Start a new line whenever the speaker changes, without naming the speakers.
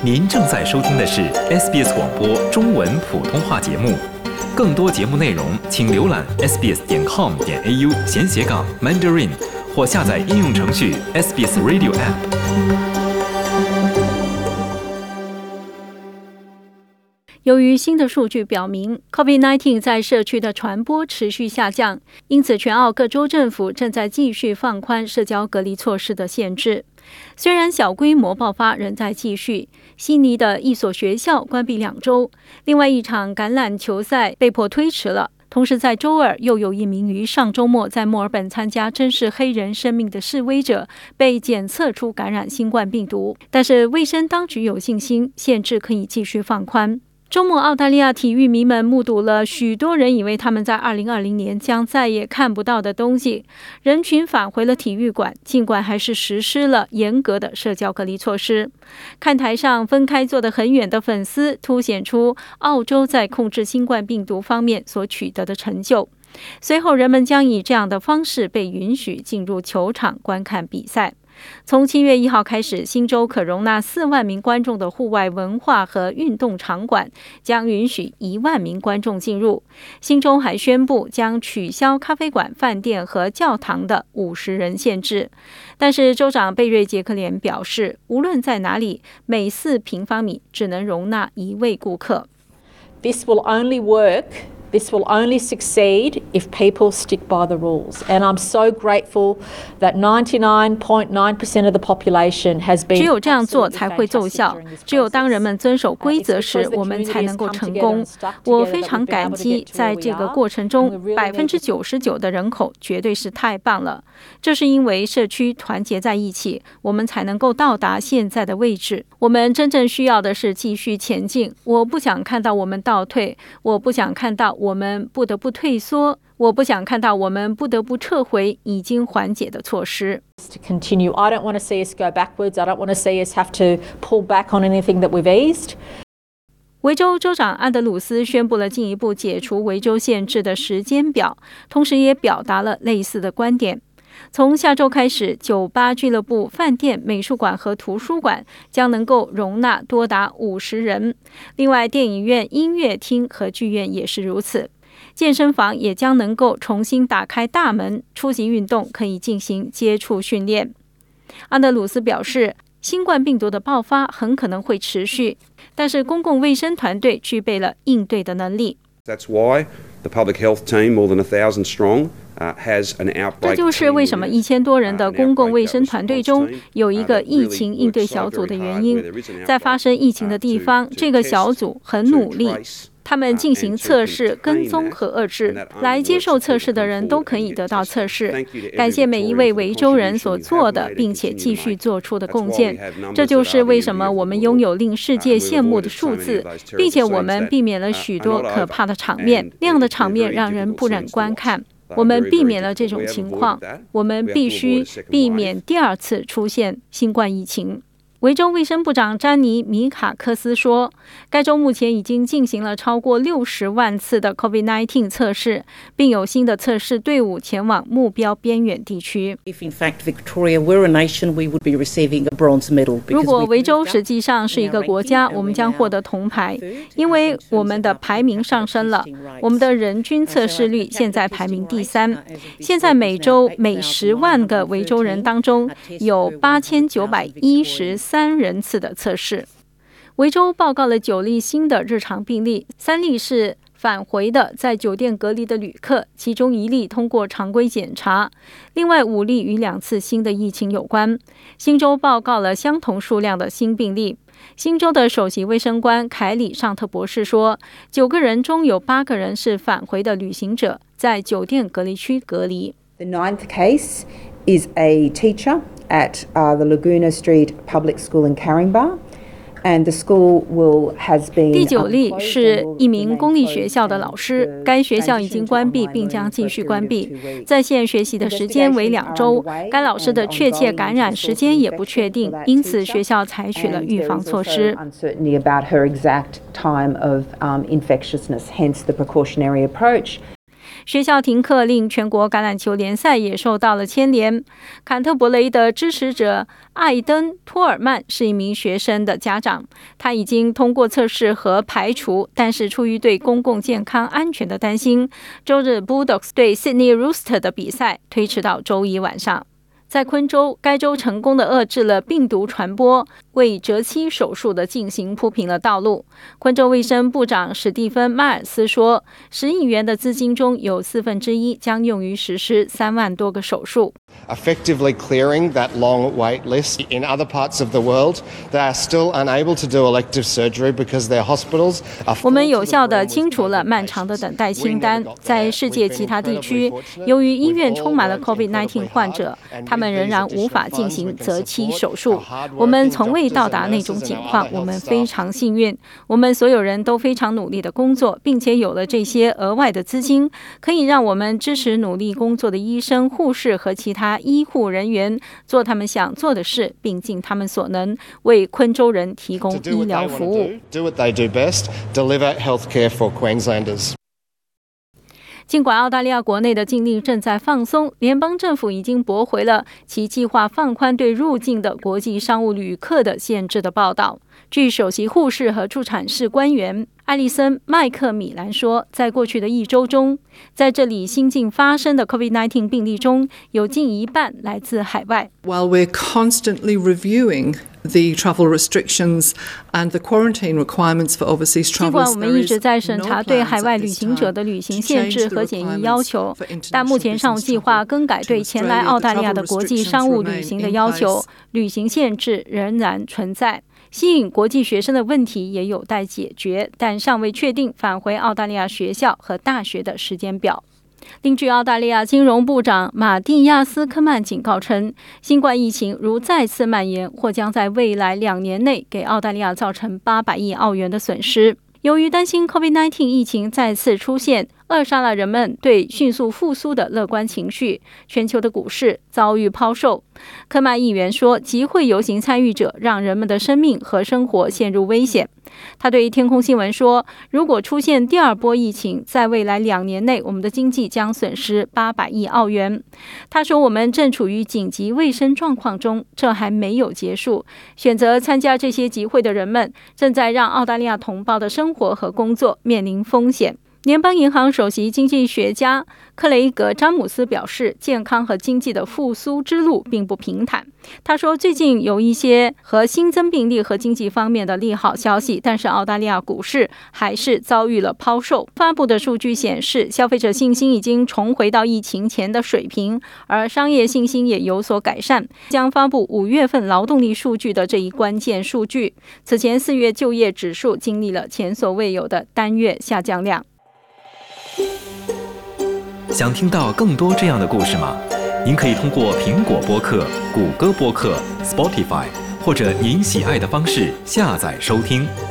您正在收听的是 SBS 广播中文普通话节目。更多节目内容，请浏览 sbs.com.au/Mandarin 或下载应用程序 SBS Radio App。
由于新的数据表明 COVID-19 在社区的传播持续下降，因此全澳各州政府正在继续放宽社交隔离措施的限制。虽然小规模爆发仍在继续，悉尼的一所学校关闭2周，另外一场橄榄球赛被迫推迟了。同时在周二，又有一名于上周末在墨尔本参加珍视黑人生命的示威者被检测出感染新冠病毒，但是卫生当局有信心限制可以继续放宽。周末，澳大利亚体育迷们目睹了许多人以为他们在2020年将再也看不到的东西。人群返回了体育馆，尽管还是实施了严格的社交隔离措施。看台上分开坐得很远的粉丝，凸显出澳洲在控制新冠病毒方面所取得的成就。随后，人们将以这样的方式被允许进入球场观看比赛。从7月1号开始，新州可容纳4万名观众的户外文化和运动场馆将允许1万名观众进入。新州还宣布将取消咖啡馆、饭店和教堂的50人限制。但是州长贝瑞杰克连表示，无论在哪里，每4平方米只能容纳1位顾客。
This will only succeed if people stick by the rules. And I'm so grateful that 99.9% of the population has been.
只有这样做才会奏效，只有当人们遵守规则时，我们才能够成功。我非常感激，在这个过程中，99%的人口绝对是太棒了。这是因为社区团结在一起，我们才能够到达现在的位置。我们真正需要的是继续前进。我不想看到我们倒退，我不想看到我们不得不退缩，我不想看到我们不得不撤回已经缓解的措施。
I don't want to see us go backwards. I don't want to see us have to pull back on anything that we've eased.
维州州长安德鲁斯宣布了进一步解除维州限制的时间表，同时也表达了类似的观点。从下周开始，酒吧、俱乐部、饭店、美术馆和图书馆将能够容纳多达50人。另外，电影院、音乐厅和剧院也是如此。健身房也将能够重新打开大门，出席运动可以进行接触训练。安德鲁斯表示，新冠病毒的爆发很可能会持续，但是公共卫生团队具备了应对的能力。
That's why the public health team, more than 1,000 strong, has an outbreak.
这就是为什么1000多人的公共卫生团队中有一个疫情应对小组的原因。在发生疫情的地方，这个小组很努力。他们进行测试、跟踪和遏制，来接受测试的人都可以得到测试。感谢每一位维州人所做的，并且继续做出的贡献。这就是为什么我们拥有令世界羡慕的数字，并且我们避免了许多可怕的场面，那样的场面让人不忍观看。我们避免了这种情况，我们必须避免第2次出现新冠疫情。维州卫生部长詹妮·米卡克斯说，该州目前已经进行了超过60万次的 COVID-19 测试，并有新的测试队伍前往目标边远地区。如果维州实际上是一个国家，我们将获得铜牌，因为我们的排名上升了。我们的人均测试率现在排名第3。现在每周每10万个维州人当中有8913人次的测试。维州报告了9例新的日常病例，3例是返回的在酒店隔离的旅客，其中1例通过常规检查，另外5例与2次新的疫情有关。新州报告了相同数量的新病例。新州的首席卫生官凯里·尚特博士说，9个人中有8个人是返回的旅行者，在酒店隔离区隔离。
The 9th case is a teacher at the Laguna Street Public School in Caringbah. And the school has been
第9例是一名公立学校的老师，该学校已经关闭并将继续关闭，在线学习的时间为2周，该老师的确切感染时间也不确定，因此学校采取了预防措施。
Uncertainty about her exact time of infectiousness, hence the precautionary approach.
学校停课令全国橄榄球联赛也受到了牵连。坎特伯雷的支持者艾登·托尔曼是一名学生的家长，他已经通过测试和排除，但是出于对公共健康安全的担心，周日 Bulldogs 对 Sydney Roosters 的比赛推迟到周一晚上。在昆州，该州成功地遏制了病毒传播，为择期手术的进行铺平了道路。昆州卫生部长史蒂芬·迈尔斯说，10亿元的资金中有1/4将用于实施3万多个手术。
Effectively clearing that long wait list. In other parts of the world, they are still unable to do elective surgery because their hospitals are full.
我们有效地清除了漫长的等待清单。在世界其他地区，由于医院充满了 COVID-19 患者，他们仍然无法进行择期手术。我们从未到达那种情况，我们非常幸运。我们所有人都非常努力的工作，并且有了这些额外的资金，可以让我们支持努力工作的医生、护士和其他医护人员做他们想做的事，并尽他们所能为昆州人提供医疗服务。
Do what they do best, deliver healthcare for Queenslanders.
尽管澳大利亚国内的禁令正在放松，联邦政府已经驳回了其计划放宽对入境的国际商务旅客的限制的报道。据首席护士和助产士官员艾丽森·麦克米兰说，在过去的1周中，在这里新近发生的 COVID-19 病例中，有近一半来自海外。
While we're constantly reviewing the travel restrictions and the quarantine requirements for overseas travellers,
尽管我们一直在审查对海外旅行者的旅行限制和检疫要求，但目前尚无计划更改对前来澳大利亚的国际商务旅行的要求，旅行限制仍然存在。吸引国际学生的问题也有待解决，但尚未确定返回澳大利亚学校和大学的时间表。另据澳大利亚金融部长马蒂亚斯·科曼警告称，新冠疫情如再次蔓延，或将在未来2年内给澳大利亚造成800亿澳元的损失。由于担心 COVID-19 疫情再次出现，扼杀了人们对迅速复苏的乐观情绪，全球的股市遭遇抛售。科曼议员说，集会游行参与者让人们的生命和生活陷入危险。他对天空新闻说，如果出现第2波疫情，在未来2年内，我们的经济将损失800亿澳元。他说，我们正处于紧急卫生状况中，这还没有结束。选择参加这些集会的人们，正在让澳大利亚同胞的生活和工作面临风险。联邦银行首席经济学家克雷格·詹姆斯表示，健康和经济的复苏之路并不平坦。他说，最近有一些和新增病例和经济方面的利好消息，但是澳大利亚股市还是遭遇了抛售。发布的数据显示，消费者信心已经重回到疫情前的水平，而商业信心也有所改善。将发布5月份劳动力数据的这一关键数据。此前4月就业指数经历了前所未有的单月下降量。
想听到更多这样的故事吗？您可以通过苹果播客、谷歌播客、Spotify 或者您喜爱的方式下载收听。